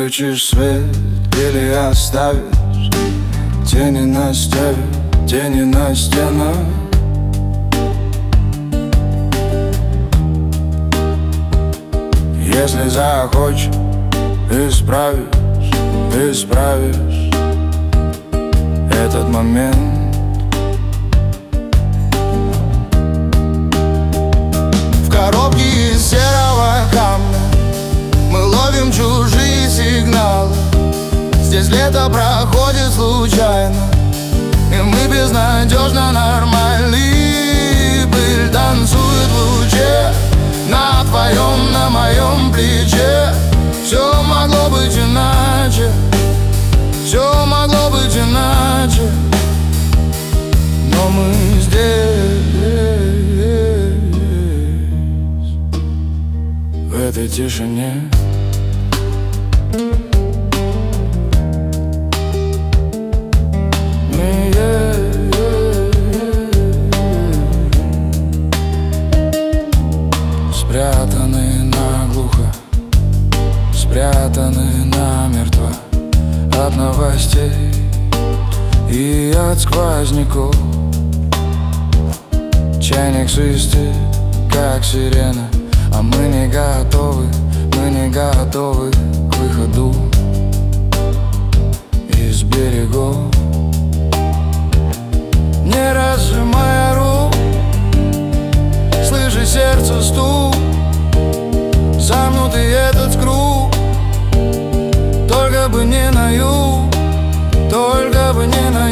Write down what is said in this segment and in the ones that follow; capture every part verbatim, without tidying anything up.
Включишь свет или оставишь тени на стене, тени на стенах. Если захочешь, исправишь, исправишь этот момент. В коробке из серого камня мы ловим чужие сигналы. Здесь лето проходит случайно, и мы безнадежно нормальны. Пыль танцует в луче на твоем, на моем плече. Все могло быть иначе, все могло быть иначе, но мы здесь, в этой тишине. Спрятаны наглухо, спрятаны намертво от новостей и от сквозняков. Чайник свистит, как сирена, а мы не готовы, мы не готовы к выходу из берегов. Не разжимая рук, слыши сердце стук, замкнутый этот круг. Только бы не на юг, только бы не на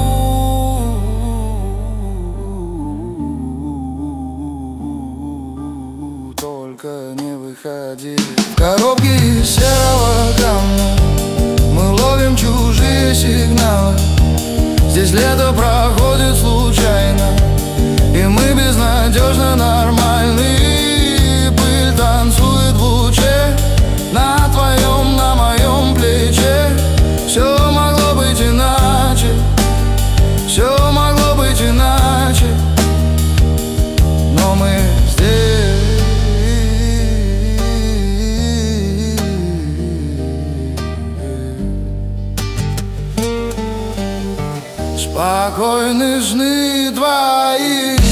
юг, только не выходи. В коробке из серого камня мы ловим чужие сигналы. Здесь лето проходит случайно, и мы безнадежно нормальны. Пыль танцует в луче на твоем, на моем плече. Все могло быть иначе, все могло быть иначе, но мы здесь. Спокойны сны твои.